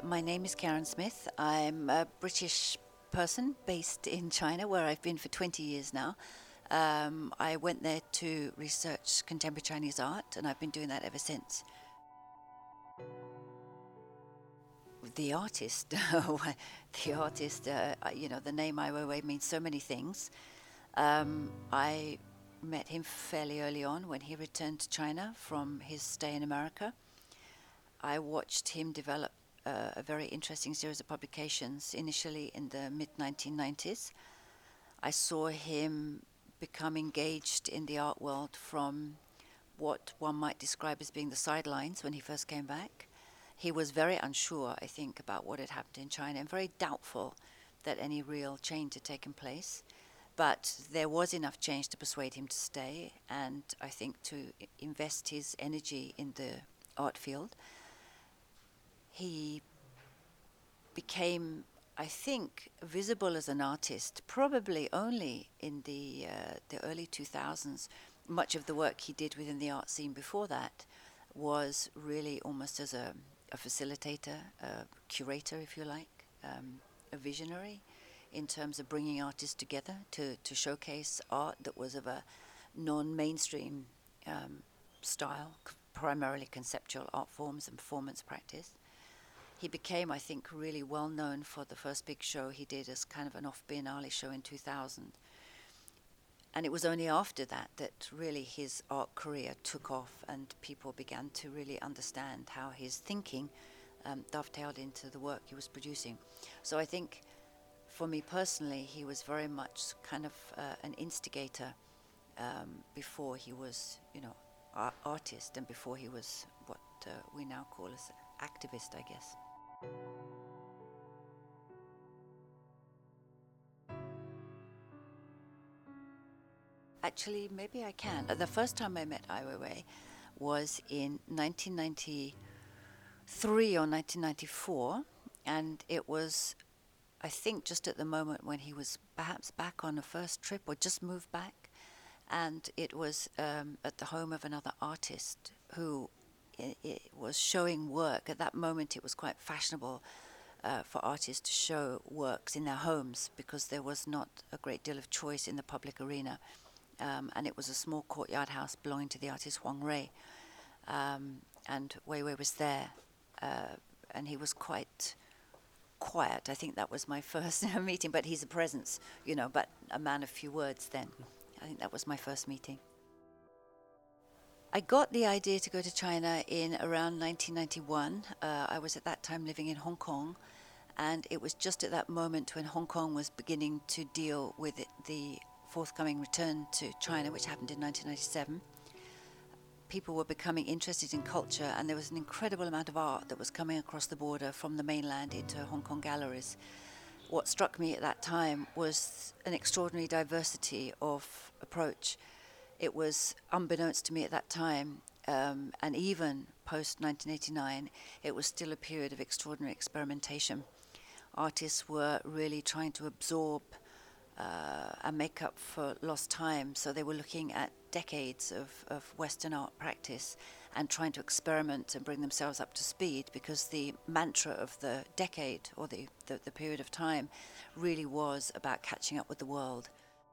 My name is Karen Smith. I'm a British person based in China, where I've been for 20 years now. I went there to research contemporary Chinese art, and I've been doing that ever since. The artist, the name Ai Weiwei means so many things. I met him fairly early on when he returned to China from his stay in America. I watched him develop a very interesting series of publications initially in the mid-1990s. I saw him become engaged in the art world from what one might describe as being the sidelines when he first came back. He was very unsure, I think, about what had happened in China and very doubtful that any real change had taken place. But there was enough change to persuade him to stay, and I think to invest his energy in the art field. He became, I think, visible as an artist probably only in the early 2000s. Much of the work he did within the art scene before that was really almost as a facilitator, a curator, if you like, a visionary in terms of bringing artists together to showcase art that was of a non-mainstream style, primarily conceptual art forms and performance practice. He became, I think, really well known for the first big show he did as kind of an off-biennale show in 2000. And it was only after that that really his art career took off and people began to really understand how his thinking dovetailed into the work he was producing. So I think for me personally, he was very much kind of an instigator before he was, artist, and before he was what we now call as activist, I guess. Actually, maybe I can. The first time I met Ai Weiwei was in 1993 or 1994, and it was, I think, just at the moment when he was perhaps back on a first trip or just moved back, and it was at the home of another artist who it was showing work. At that moment, it was quite fashionable for artists to show works in their homes because there was not a great deal of choice in the public arena. And it was a small courtyard house belonging to the artist Huang Rui. And Weiwei was there, and he was quite quiet. I think that was my first meeting, but he's a presence, but a man of few words then. I think that was my first meeting. I got the idea to go to China in around 1991. I was at that time living in Hong Kong, and it was just at that moment when Hong Kong was beginning to deal with the forthcoming return to China, which happened in 1997. People were becoming interested in culture, and there was an incredible amount of art that was coming across the border from the mainland into Hong Kong galleries. What struck me at that time was an extraordinary diversity of approach. It was unbeknownst to me at that time, and even post-1989, it was still a period of extraordinary experimentation. Artists were really trying to absorb and make up for lost time. So they were looking at decades of Western art practice and trying to experiment and bring themselves up to speed, because the mantra of the decade or the period of time really was about catching up with the world.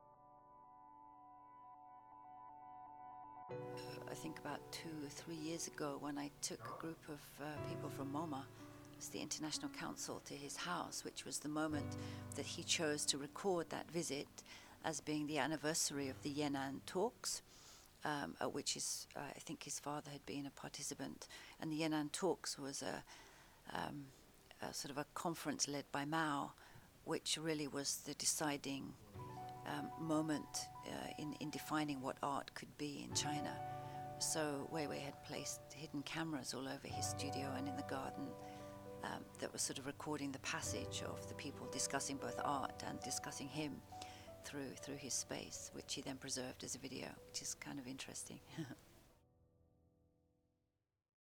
I think about 2 or 3 years ago, when I took a group of people from MoMA, the International Council, to his house, which was the moment that he chose to record that visit as being the anniversary of the Yan'an talks, at which I think his father had been a participant. And the Yan'an talks was a sort of a conference led by Mao, which really was the deciding moment in defining what art could be in China. So Weiwei had placed hidden cameras all over his studio and in the garden that was sort of recording the passage of the people discussing both art and discussing him through his space, which he then preserved as a video, which is kind of interesting.